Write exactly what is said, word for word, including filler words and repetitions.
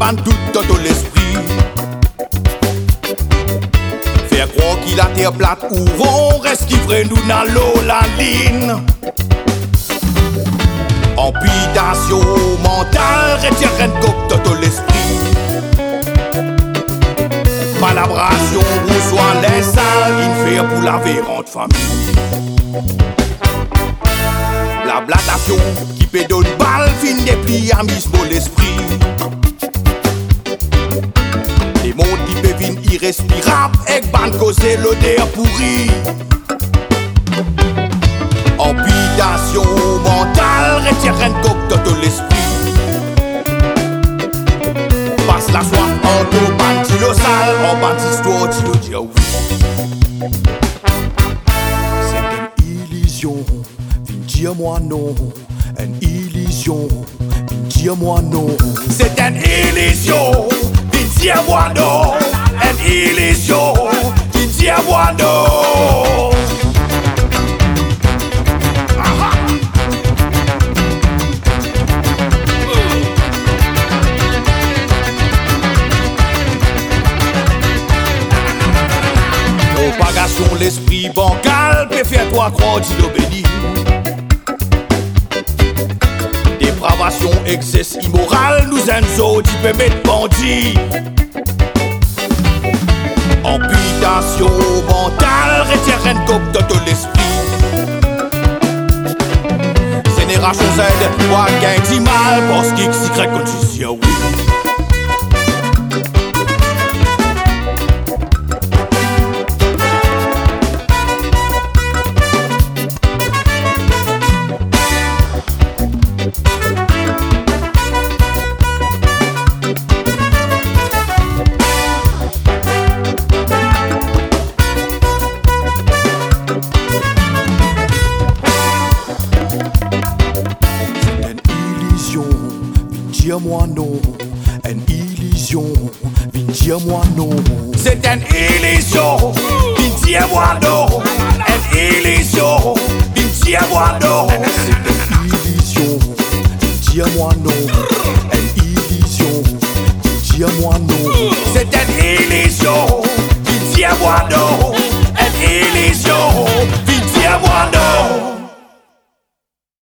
ban tout dans l'esprit. Faire croire qu'il a terre plate ou rond, reste qui ferait nous dans l'eau la ligne. Amputation mentale, retire un coq dans l'esprit. Palabration, reçoit les salles, il fait pour la vérante famille. La blatation qui peut donner balle, fin des plis à mise pour l'esprit. Les mondes qui peuvent venir irrespirables, et ban causer l'odeur pourrie. Amputation mentale, retire un coq dans l'esprit. Passe la soif en tout bâti le sale, en bâti histoire, tu le dis oui. C'est une illusion, viens dire-moi non. Une illusion, viens dire-moi non. C'est une illusion, viens dire-moi non. Une illusion, viens dire-moi non. Propagation, l'esprit bancal, peut faire toi croire tu l'obéis. Dépravation, excès immoral, nous enzo, tu peux mettre bandit. Amputation mentale, retire un cop dans l'esprit. Génération Z, toi gain dit mal, parce qu'il s'y crée quand tu dis oui. Dis-moi non, une illusion, viens dire-moi non. C'est une illusion, viens dire-moi non. Une illusion, viens dire-moi non. C'est une illusion, viens dire-moi non. Une illusion, viens dire-moi non. C'est une illusion, viens dire-moi non.